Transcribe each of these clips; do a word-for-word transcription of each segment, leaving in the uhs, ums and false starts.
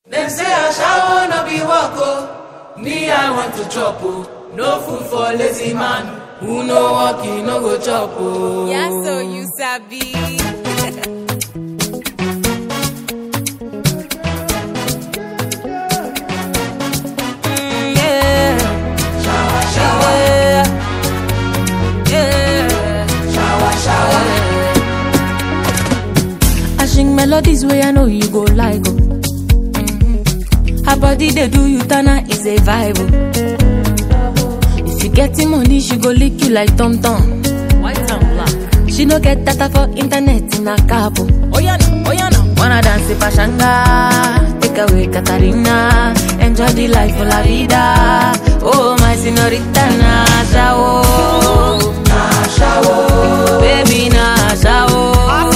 Them say I shall not be walk. Me, I want to chop. No food for lazy man. Who no walking, no go chop. Yeah, so you sabi. Sing melodies where I know you go like oh. Mm-hmm. Her body they do you tana is a vibe oh. If you getting money she go lick you like Tom Tom. White and black. She no get data for internet in a cabo. Oh yeah no, oh yeah no. Wanna dance in Pashanga, take away Katarina, enjoy the life of la vida. Oh my señorita Nasha oh, Nasha oh, baby Nasha oh.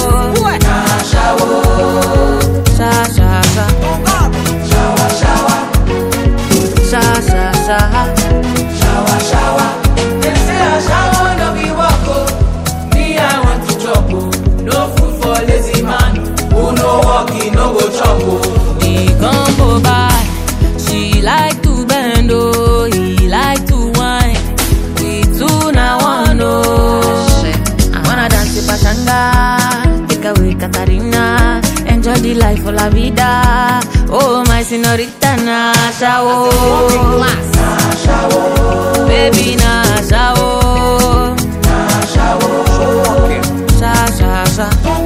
Sha sha sha, shower shower, sha sha sha, shower shower. Them say I shower no be walk. Me I want to chop. No food for lazy man. Who no walking no go chop. the combo by. She like to bend oh, he like to whine. We two na one oh. I wanna dance with Pashanga, take away Katarina. Enjoy the life of la vida. Oh my señorita Nasha oh, Nasha oh, baby Nasha oh, Nasha oh, sha sha sha.